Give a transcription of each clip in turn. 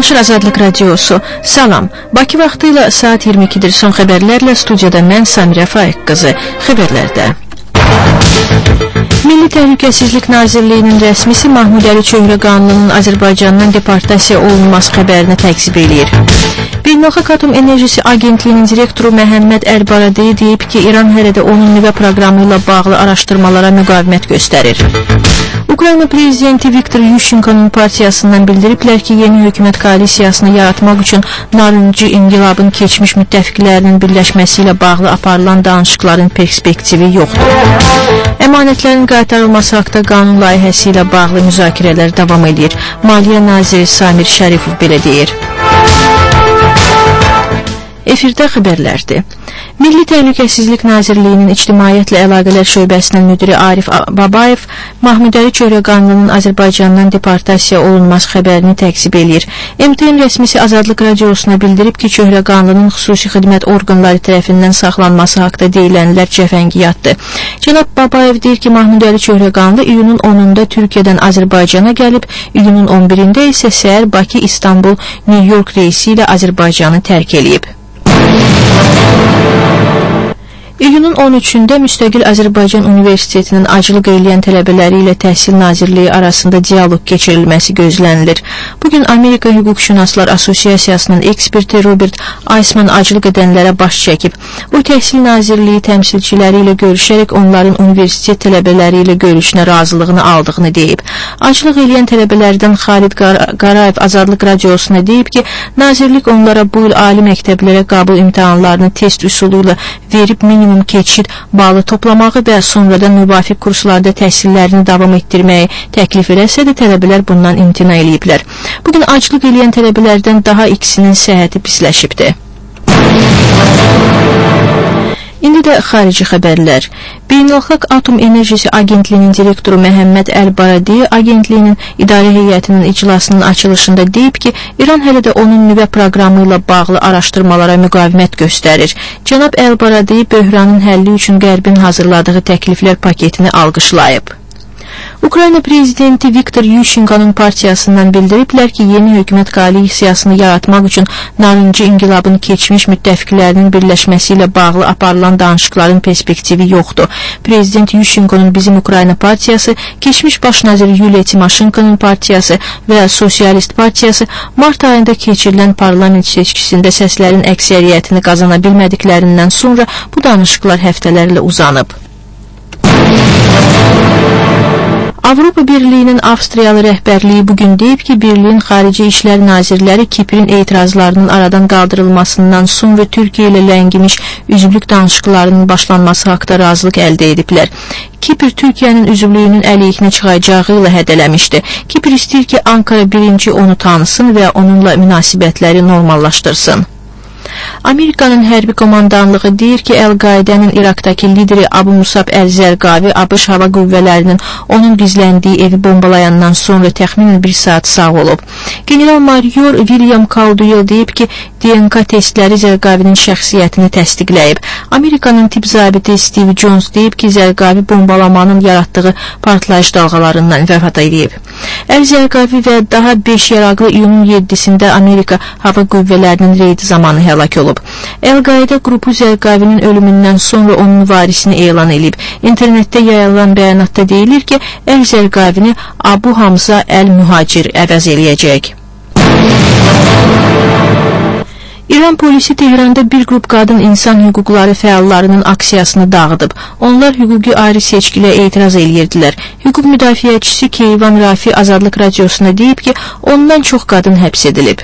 Danışır Azadlıq Radiosu. Salam. Bakı vaxtı ilə saat 22-dir. Son xəbərlərlə studiyada mən Samirə Faiq qızı. Xəbərlərdə. Milli Təhlükəsizlik Nazirliyinin rəsmisi Mahmud Əli Çöhrə qanununun Azərbaycandan deportasiya olunması xəbərini təqzib eləyir. Beynəlxalq Atom Enerjisi Agentliyinin direktoru Məhəmməd Əlbaradei deyib ki, İran hələ də onun nüvə proqramı ilə bağlı araşdırmalara müqavimət göstərir. Ukrayna prezidenti Viktor Yushchenko'nun partiyasından bildiriblər ki, yeni hökumət koalisiyasını yaratmaq üçün Narıncı İnqilabın keçmiş müttəfiqlərinin birləşməsi ilə bağlı aparılan danışıqların perspektivi yoxdur. Əmanətlərin qaytarılması haqda qanun layihəsi ilə bağlı müzakirələr davam edir. Maliyyə naziri Samir Şərifov belə deyir. Efirdə xəbərlərdir. Milli Təhlükəsizlik Nazirliyinin İctimaiyyətlə Əlaqələr Şöbəsinin müdiri Arif Babayev Mahmud Əli Çöhrə qanununun Azərbaycandan deportasiya olunması xəbərini təqzib eləyir. MTN rəsmisi Azadlıq Radiosuna bildirib ki, Çöhrə qanununun xüsusi xidmət orqanları tərəfindən saxlanması haqda deyilənlər cəfəngiyatdır. Cənab Babayev deyir ki, Mahmud Əli Çöhrə qanunu iyunun 10-da Türkiyədən Azərbaycana gəlib, iyunun 11-də isə səhər Bakı, İstanbul, New York reysi ilə Azərbaycanı tərk eləyib. İyunun 13-də Müstəqil Azərbaycan Universitetinin aclıq eləyən tələbələri ilə Təhsil Nazirliyi arasında dialoq keçirilməsi gözlənilir. Bugün Amerika Hüquqşünaslar Asosiasiyasının eksperti Robert Aysman aclıq edənlərə baş çəkib. O, Təhsil Nazirliyi təmsilçiləri ilə görüşərək onların universitet tələbələri ilə görüşünə razılığını aldığını deyib. Aclıq eləyən tələbələrdən Xalid Qarayev Azadlıq Radiosuna deyib ki, Nazirlik onlara bu il ali məktəblərə qəbul imtahanlarını test üsulu ilə verib minimum keçid balı toplamağı və sonradan müvafiq kurslarda təhsillərini davam etdirməyi təklif eləsə də tələbələr bundan imtina eləyiblər. Bugün aclıq eləyən tələbələrdən daha ikisinin səhhəti pisləşibdir. İndi də xarici xəbərlər. Beynəlxalq Atom Enerjisi Agentliyinin direktoru Məhəmməd Əlbaradei agentliyinin idarə heyətinin iclasının açılışında deyib ki, İran hələ də onun nüvə proqramı ilə bağlı araşdırmalara müqavimət göstərir. Cənab Əlbaradei böhranın həlli üçün Qərbin hazırladığı təkliflər paketini alqışlayıb. Ukrayna prezidenti Viktor Yushchenko'nun partiyasından bildiriblər ki, yeni hökumət koalisiyasını yaratmaq üçün Narıncı İnqilabın keçmiş müttəfiqlərinin birləşməsi ilə bağlı aparılan danışıqların perspektivi yoxdur. Prezident Yushchenko'nun Bizim Ukrayna partiyası, keçmiş baş naziri Yuliya Timoşenko'nun partiyası və Sosialist partiyası mart ayında keçirilən parlament seçkisində səslərin əksəriyyətini qazana bilmədiklərindən sonra bu danışıqlar həftələrlə uzanıb. Avropa Birliyinin Avstriyalı rəhbərliyi bugün deyib ki, Birliyin Xarici İşlər Nazirləri Kiprin etirazlarının aradan qaldırılmasından sonra Türkiyə ilə ləngimiş üzvlük danışıqlarının başlanması haqda razılıq əldə ediblər. Kipr Türkiyənin üzvlüyünün əleyhinə çıxacağı ilə hədələmişdi. Kipr istəyir ki, Ankara birinci onu tanısın və onunla münasibətləri normallaşdırsın. Amerikanın hərbi komandanlığı deyir ki, Əl-Qaidənin İraqdakı lideri Abu Musab Əl-Zərqavi ABŞ hava qüvvələrinin onun gizləndiyi evi bombalayandan sonra təxminən bir saat sağ olub. General-mayor William Caldwell deyib ki, DNK testləri Zərqavinin şəxsiyyətini təsdiqləyib. Amerikanın tibb zabiti Steve Jones deyib ki, Zərqavi bombalamanın yaratdığı partlayış dalğalarından vəfat edib. Əl-Zərqavi və daha 5 yaraqlı iyunun 7-sində Amerika hava qüvvələrinin reydi zamanı həlak olub. Əl-Qaidə qrupu Zərqavinin ölümündən sonra onun varisini elan edib. İnternetdə yayılan bəyanatda deyilir ki, Əl-Zərqavini Abu Hamza Əl-Mühacir əvəz eləyəcək. İran polisi Tehranda bir qrup qadın insan hüquqları fəallarının aksiyasını dağıdıb. Onlar hüquqi ayrı seçkilə etiraz eləyirdilər. Hüquq müdafiəçisi Keyvan Rafi Azadlıq Radiosuna deyib ki, ondan çox qadın həbs edilib.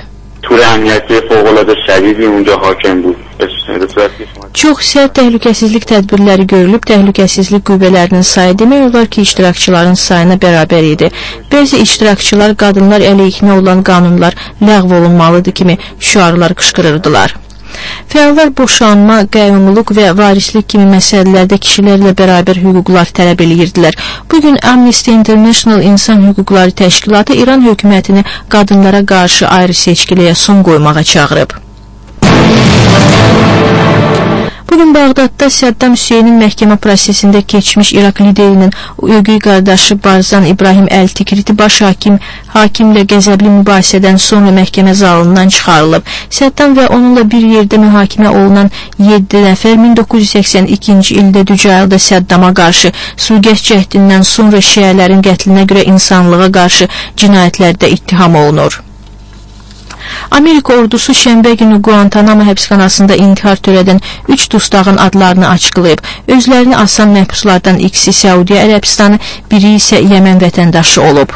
Çox sərt təhlükəsizlik tədbirləri görülüb, təhlükəsizlik qüvvələrinin sayı demək olar ki, iştirakçıların sayına bərabər idi. Bəzi iştirakçılar qadınlar əleyhinə olan qanunlar ləğv olunmalıdır kimi şüarlar qışqırırdılar. Fəallar boşanma, qəyyumluq və varislik kimi məsələlərdə kişilərlə bərabər hüquqlar tələb edirdilər. Bugün Amnesty International İnsan Hüquqları Təşkilatı İran hökumətini qadınlara qarşı ayrı seçkiliyə son qoymağa çağırıb. Bugün Bağdadda Səddam Hüseynin məhkəmə prosesində keçmiş İraq liderinin ögey qardaşı Barzan İbrahim Əl-Tikriti baş hakimlə qəzəbli mübahisədən sonra məhkəmə zalından çıxarılıb. Səddam və onunla bir yerdə mühakimə olunan 7 nəfər 1982-ci ildə Dücayılda Səddama qarşı sui-qəsd cəhdindən sonra şiələrin qətlinə görə insanlığa qarşı cinayətlərdə ittiham olunur. Amerika ordusu şənbə günü Guantanamo həbsxanasında intihar törədən 3 dustağın adlarını açıqlayıb. Özlərini asan məhbuslardan ikisi Səudiyyə Ərəbistanı, biri isə Yəmən vətəndaşı olub.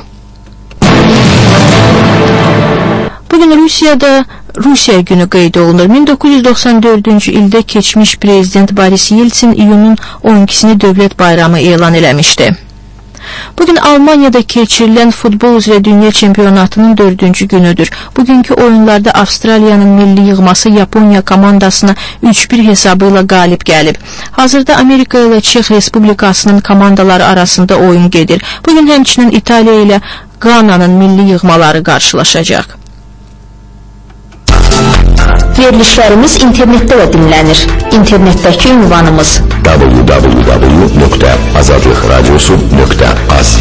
Bugün Rusiyada Rusiya günü qeyd olunur. 1994-cü ildə keçmiş prezident Boris Yeltsin iyunun 12-sini dövlət bayramı elan eləmişdi. Bugün Almaniyada keçirilən futbol üzrə dünya çempionatının 4-cü günüdür. Bugünkü oyunlarda Avstraliyanın milli yığması Yaponiya komandasına 3-1 hesabı ilə qalib gəlib. Hazırda Amerika ilə Çex Respublikasının komandaları arasında oyun gedir. Bugün həmçinin İtaliya ilə Qananın milli yığmaları qarşılaşacaq. Verilişlərimiz internetdə də dinlənir. İnternetdəki ünvanımız www.azadlıqradiosu.az.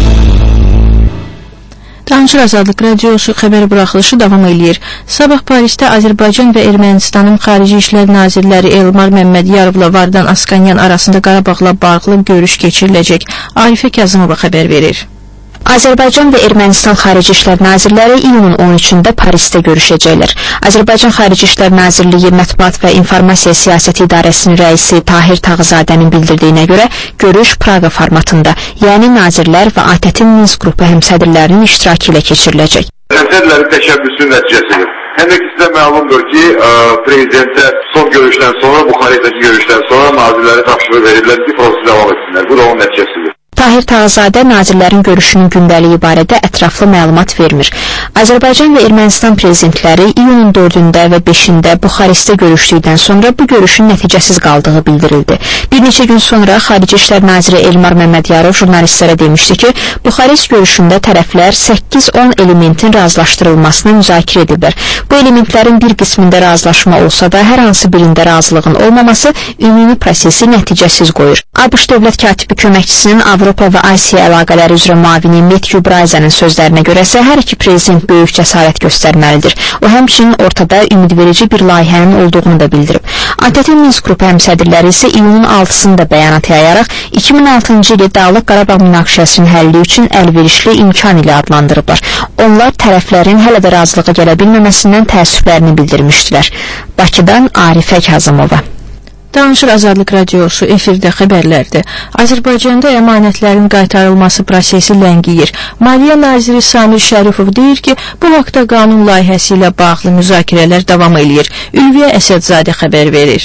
Danışır Azadlıq Radiosu xəbər buraxılışı davam edir. Sabah Parisdə Azərbaycan və Ermənistanın Xarici İşlər Nazirləri Elmar Məmmədiyarovla Vardan Askanyan arasında Qarabağla bağlı görüş keçiriləcək. Arifə Kazımova xəbər verir. Azərbaycan və Ermənistan Xarici İşlər Nazirləri iyunun 13-də Parisdə görüşəcəklər. Azərbaycan Xarici İşlər Nazirliyi Mətbuat və İnformasiya Siyasəti İdarəsinin rəisi Tahir Tağızadənin bildirdiyinə görə görüş Praqa formatında, yəni nazirlər və ATƏT-in Minsk qrupu həmsədrlərinin iştirakı ilə keçiriləcək. Həmsədrlərin təşəbbüsünün nəticəsidir. Həmin ki, sizə məlumdur ki, prezidentə son görüşdən sonra, Buxarestdəki görüşdən sonra nazirləri tapşırıq verirlər ki, prosesi devam etsinlər. Bu da onun nəticəsidir. Tahir Tağızadə nazirlərin görüşünün gündəliyi barədə ətraflı məlumat vermir. Azərbaycan və Ermənistan prezidentləri iyunun 4-də və 5-də Buxarestdə görüşdükdən sonra bu görüşün nəticəsiz qaldığı bildirildi. Bir neçə gün sonra Xarici İşlər Naziri Elmar Məmmədiyarov jurnalistlərə demişdi ki, Buxarest görüşündə tərəflər 8-10 elementin razılaşdırılmasını müzakirə ediblər. Bu elementlərin bir qismində razılaşma olsa da hər hansı birində razılığın olmaması ümumi prosesi nəticəsiz qoyur. ABŞ dövlət katibi köməkçisinin Avropa və Asiya əlaqələri üzrə müavini Matthew Bryzanın sözlərinə görəsə, hər iki prezident böyük cəsarət göstərməlidir. O həmçinin ortada ümidverici bir layihənin olduğunu da bildirib. ATƏT-in Minsk qrupu həmsədrləri isə iyunun 6-sında bəyanat yayaraq 2006-cı ili Dağlıq Qarabağ münaqişəsinin həlli üçün əlverişli imkan ilə adlandırıblar. Onlar tərəflərin hələ də razılığa gələ bilməməsindən təəssüflərini bildirmişdilər. Bakıdan Arifə Kazımova. Danışır Azadlıq Radiosu efirdə xəbərlərdir. Azərbaycanda əmanətlərin qaytarılması prosesi ləngiyir. Maliyyə naziri Samir Şərifov deyir ki, bu haqda qanun layihəsi ilə bağlı müzakirələr davam edir. Ülviyə Əsədzadə xəbər verir.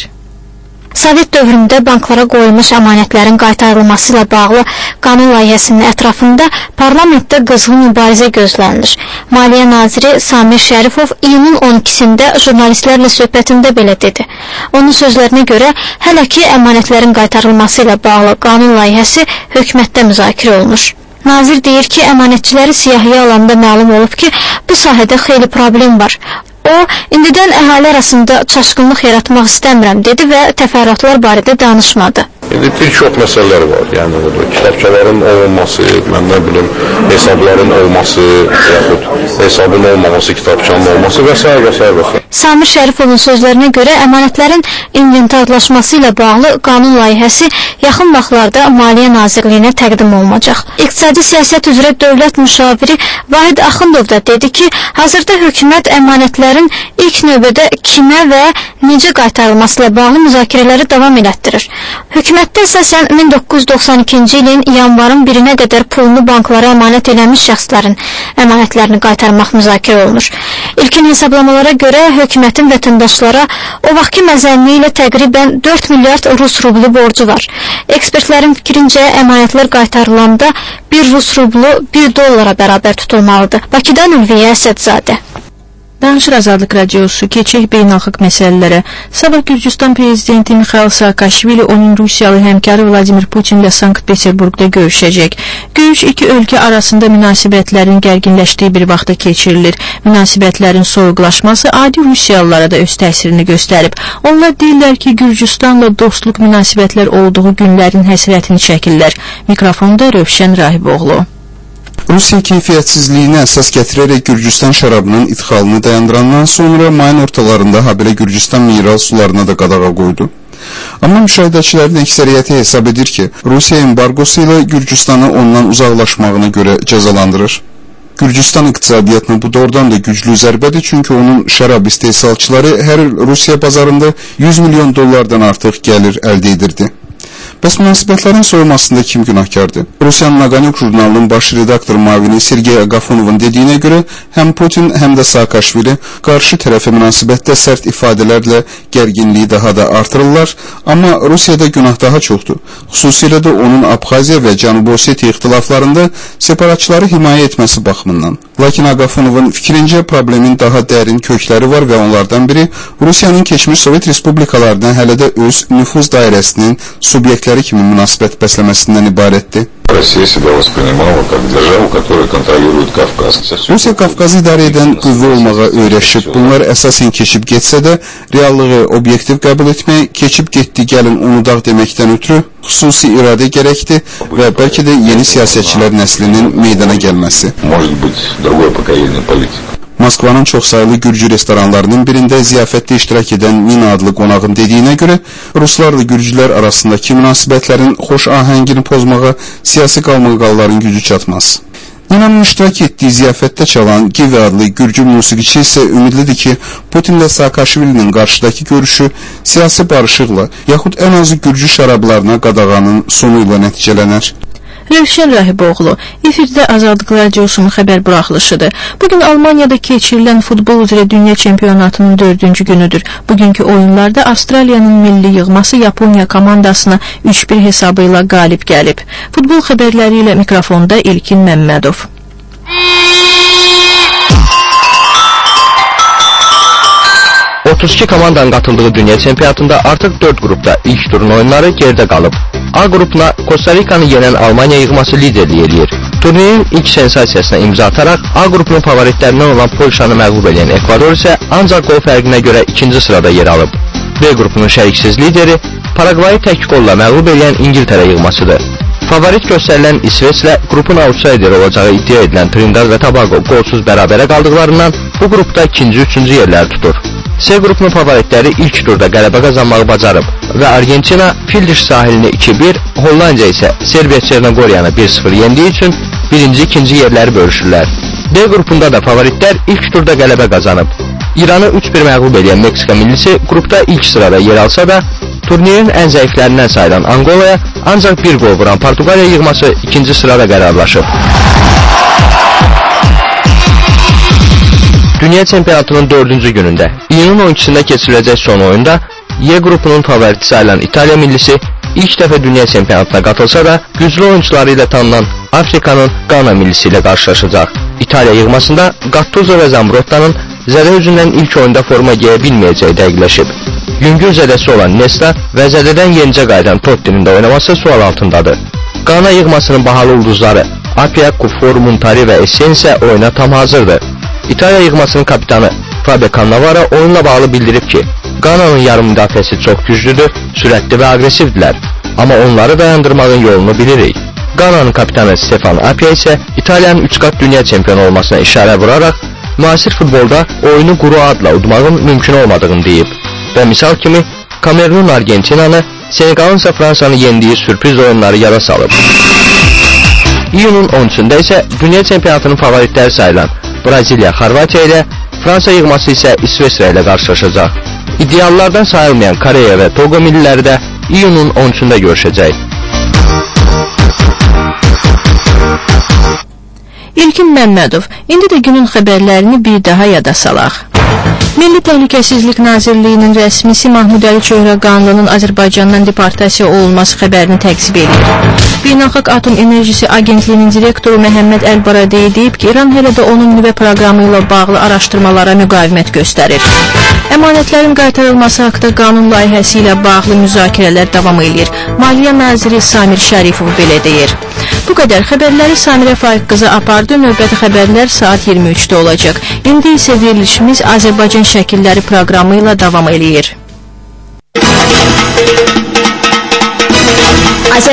Sovet dövründə banklara qoyulmuş əmanətlərin qaytarılması ilə bağlı qanun layihəsinin ətrafında parlamentdə qızğın mübarizə gözlənilir. Maliyyə naziri Samir Şərifov iyunun 12-sində jurnalistlərlə söhbətində belə dedi. Onun sözlərinə görə, hələ ki əmanətlərin qaytarılması ilə bağlı qanun layihəsi hökumətdə müzakirə olunur. Nazir deyir ki, əmanətçiləri siyahıya alanda məlum olub ki, bu sahədə xeyli problem var. O, indidən əhali arasında çaşqınlıq yaratmaq istəmirəm dedi və təfərrüatlar barədə danışmadı. İndi bir çox məsələlər var. Yəni odur, kitabçaların olmaması, mən nə bilim, hesabların olması, yaxud hesabın olmaması, kitabçanın olması və s. və s. Samir Şərifovun sözlərinə görə əmanətlərin inventarlaşması ilə bağlı qanun layihəsi yaxın vaxtlarda Maliyyə Nazirliyinə təqdim olunacaq. İqtisadi siyasət üzrə dövlət müşaviri Vahid Axundov da dedi ki, hazırda hökumət əmanətlərin ilk növbədə kimə və necə qaytarılması ilə bağlı müzakirələri davam elətdirir. Hökumətdə əsasən 1992-ci ilin yanvarın 1-nə qədər pulunu banklara əmanət eləmiş şəxslərin əmanətlərini qaytarmaq müzakirə olunur. İlkin hesablamalara görə hökumətin vətəndaşlara o vaxtki məzənliyi ilə təqribən 4 milyard Rus rublu borcu var. Ekspertlərin fikrincə əmanətlər qaytarılanda 1 Rus rublu $1 bərabər tutulmalıdır. Bakıdan Ülviyə Əsədzadə. Danışır Azadlıq Radiosu, keçək beynəlxalq məsələlərə. Sabah Gürcüstan prezidenti Mikhail Saakashvili onun Rusiyalı həmkarı Vladimir Putinlə Sankt-Peterburqda görüşəcək. Görüş iki ölkə arasında münasibətlərin gərginləşdiyi bir vaxtda keçirilir. Münasibətlərin soyuqlaşması adi Rusiyalılara da öz təsirini göstərib. Onlar deyirlər ki, Gürcüstanla dostluq münasibətlər olduğu günlərin həsrətini çəkirlər. Mikrofonda Rövşən Rahiboğlu. Rusiya keyfiyyətsizliyini əsas gətirərək Gürcüstan şərabının idxalını dayandırandan sonra mayın ortalarında habelə Gürcüstan mineral sularına da qadağa qoydu. Amma müşahidəçilərin əksəriyyəti hesab edir ki, Rusiya embargosu ilə Gürcüstanı ondan uzaqlaşmağına görə cəzalandırır. Gürcüstan iqtisadiyyatına bu doğrudan da güclü zərbədir, çünki onun şərab istehsalçıları hər il Rusiya bazarında 100 milyon dollardan artıq gəlir əldə edirdi. Bəs münasibətlərin soyulmasında kim günahkardır? Rusiyanın Naqanyuk jurnalının baş redaktor mavini Sergey Agafonovun dediyinə görə həm Putin, həm də Saakashvili qarşı tərəfə münasibətdə sərt ifadələrlə gərginliyi daha da artırırlar, amma Rusiyada günah daha çoxdur. Xüsusilə də onun Abxaziya və Cənubi Osetiya ixtilaflarında separatçıları himayə etməsi baxımından. Lakin Agafonovun fikrincə problemin daha dərin kökləri var və onlardan biri Rusiyanın keçmiş Sovet respublikalarına hələ də öz nüfuz dairəsinin subyektləri kimi münasibət bəsləməsindən ibarətdir. Rusiya Qafqazı idarə edən qüvvə olmağa öyrəşib. Bunlar əsasən keçib getsə də, reallığı obyektiv qəbul etmək, keçib getdi gəlin unudaq deməkdən ötürü xüsusi iradə gərəkdir və bəlkə də yeni siyasətçilər nəslinin meydana gəlməsi. Moskvanın çoxsaylı Gürcü restoranlarının birində ziyafətdə iştirak edən Nina adlı qonağın dediyinə görə, Ruslarla Gürcülər arasındakı münasibətlərin xoş ahəngini pozmağa siyasi qalmaqalların gücü çatmaz. Nina'nın iştirak etdiyi ziyafətdə çalan Givi adlı Gürcü musiqiçi isə ümidlidir ki, Putinlə Saakashvilinin qarşıdakı görüşü siyasi barışıqla, yaxud ən azı Gürcü şərablarına qadağanın sonu ilə nəticələnər. Rövşən Rahiboğlu, efirdə Azadlıq Radiosunun xəbər buraxılışıdır. Bugün Almaniyada keçirilən futbol üzrə dünya çempionatının 4-cü günüdür. Bugünkü oyunlarda Avstraliyanın milli yığması Yaponiya komandasına 3-1 hesabı ilə qalib gəlib. Futbol xəbərləri ilə mikrofonda İlkin Məmmədov. ...32 komandanın qatıldığı dünya çempionatında artıq 4 qrupda ilk turun oyunları gerdə qalıb. A qrupuna Costa Ricanı yenən Almaniya yığması liderlik eləyir. Turnirin ilk sensasiyasına imza ataraq A qrupunun favoritlərindən olan Polşanı məğlub edən Ekvador isə ancaq gol fərqinə görə ikinci sırada yer alıb. B qrupunun şəriksiz lideri Paragvayı tək golla məğlub edən İngiltərə yığmasıdır. Favorit göstərilən İsveçlə qrupun outsider olacağı iddia edilən Trinidad və Tobago qolsuz bərabərə qaldıqlarından bu qrupda ikinci-üçüncü yerləri tutur. C qrupunun favoritləri ilk turda qələbə qazanmağı bacarıb və Argentina Fildiş sahilini 2-1, Hollandiya isə Serbiya Çernogoriyanı 1-0 yendiyi üçün birinci-ikinci yerləri bölüşürlər. D qrupunda da favoritlər ilk turda qələbə qazanıb. İranı 3-1 məğlub edən Meksika millisi qrupda ilk sırada yer alsa da, turnirin ən zəiflərindən sayılan Angolaya ancaq bir gol vuran Portuqaliya yığması ikinci sırada qərarlaşıb. Dünya çempionatının 4-cü günündə, iyunun 12-sində keçiriləcək son oyunda, Y qrupunun favoriti sayılan İtaliya millisi ilk dəfə dünya çempionatına qatılsa da, güclü oyuncuları ilə tanınan Afrikanın Qana millisi ilə qarşılaşacaq. İtaliya yığmasında Gattuso və Zambrotta'nın zədə üzündən ilk oyunda forma geyə bilməyəcəyi dəqiqləşib. Yüngül zədəsi olan Nesta və zədədən yenicə qayıdan Totti'nin də oynaması sual altındadır. Qana yığmasının bahalı ulduzları Apia, Kufor, Muntari və Essen isə oyuna tam hazırdır. İtaliya yığmasının kapitanı Fabio Cannavaro oyunla bağlı bildirib ki, Qana'nın yarım müdafiəsi çox güclüdür, sürətli və aqressivdilər. Amma onları dayandırmağın yolunu bilirik. Qana'nın kapitanı Stefan Apia isə İtaliyanın 3 qat dünya çempionu olmasına işarə vuraraq, müasir futbolda oyunu quru adla udmağın mümkün olmadığını deyib. Və misal kimi, Kamerun Argentinanı, Senegalın isə Fransanı yendiyi sürpriz oyunları yada salıb. İyunun 13-də isə dünya çempionatının favoritləri sayılan Braziliya Xorvatiya ilə, Fransa yığması isə İsveçrə ilə qarşılaşacaq. İdeallardan sayılmayan Koreya və Togo milliləri də iyunun 13-də görüşəcək. İlkin Məmmədov, indi də günün xəbərlərini bir daha yada salaq. Milli Təhlükəsizlik Nazirliyinin rəsmisi Mahmud Əli Çöhrəqanlının Azərbaycandan deportasiya olunması xəbərini təqsib edir. Beynəlxalq Atom Enerjisi Agentliyinin direktoru Məhəmməd Əl-Baradei deyib ki, İran hələ də onun nüvə proqramı ilə bağlı araşdırmalara müqavimət göstərir. Əmanətlərin qaytarılması haqda qanun layihəsi ilə bağlı müzakirələr davam edir. Maliyyə naziri Samir Şərifov belə deyir. Bu qədər xəbərləri Samirə Faiq qıza apardı. Növbəti xəbərlər saat 23-də olacaq. İndi isə verilişimiz Azərbaycan şəkilləri proqramı ilə davam edir.